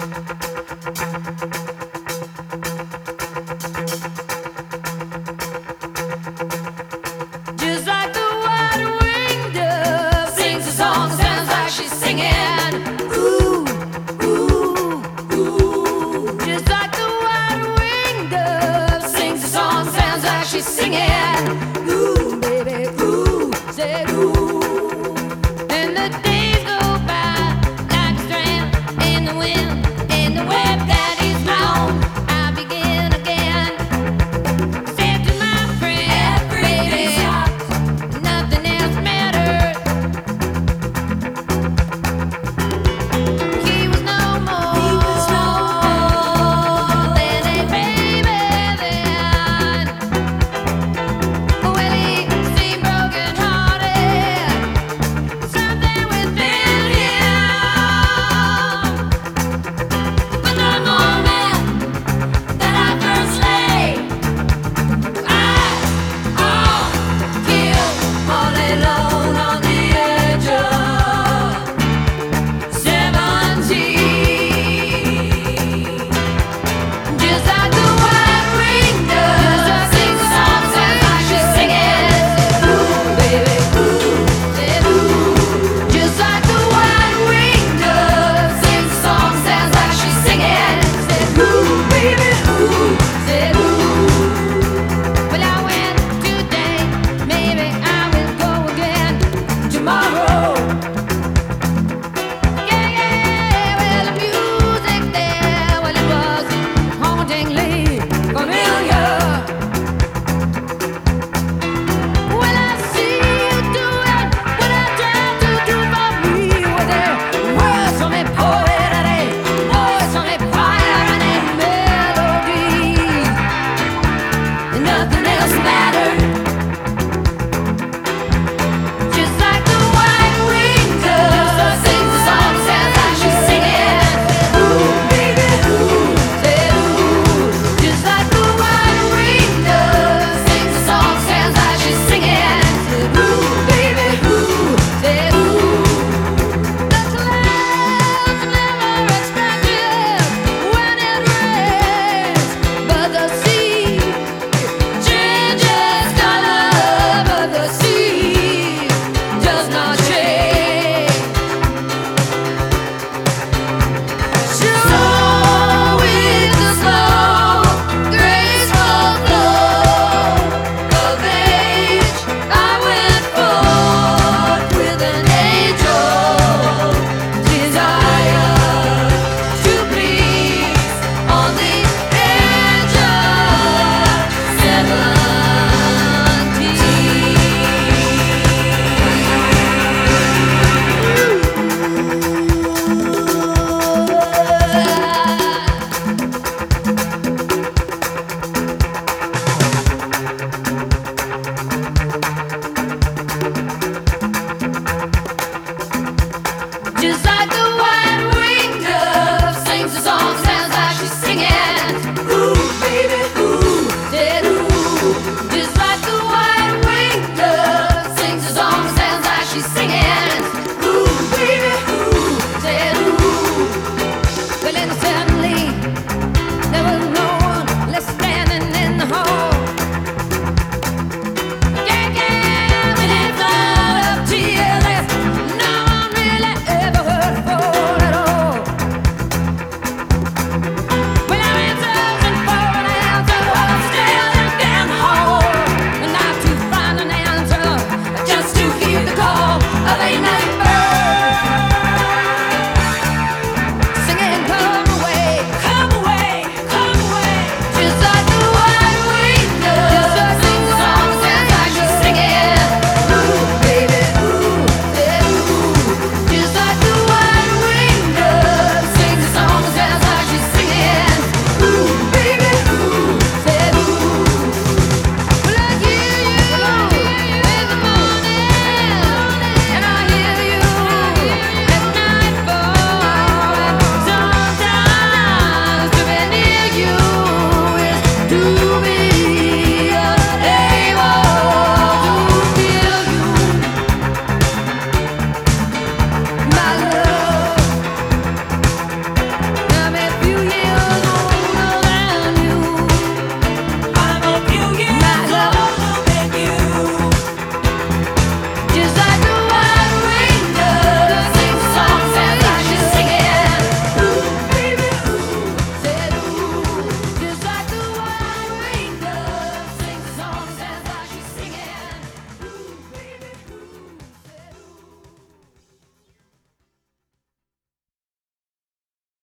Just like the white-winged dove sings a song, sounds like she's singing. Ooh, ooh, ooh. Just like the white-winged dove sings a song, sounds like she's singing. Ooh, baby, ooh, say ooh. And the days go by like a strand in the wind, in the web that is long. I begin again. Said to my friend, baby, nothing else matters. He was no more than a baby then. Well, he seemed broken-hearted, something within him. But the moment that I first laid eyes on him, all alone on the edge of 17. Just like the white-winged dove sings a song, sounds like she's singing. Ooh, baby, ooh, said ooh. Just like the white-winged dove sings a song, sounds like she's singing. Said ooh, baby, ooh, said ooh. Well, I went today, maybe I will go again tomorrow. Yeah, yeah, well, the music there, well, it was hauntingly familiar. Well, I see you do it, what I try to do for me. Well, there words from a poet and a voice from a choir and a melody, and nothing else mattered. Just like the white-winged dove sings a song, sounds like she's singing. Ooh, baby, ooh, said ooh. Just like the white-winged dove sings a song, sounds like she's singing. Said ooh, baby, ooh, said ooh. The clouds never expected when it rains, but the sea changes color, but the sea does not change. So with the slow, graceful flow of age, I went forth with an age-old desire to please on the edge of 17. Just like the white-winged dove sings a song, sounds like she's singing. Ooh, baby, ooh, said ooh. Just like the white-winged dove sings a song, sounds like she's singing. Ooh, baby, ooh, said ooh. Well, in the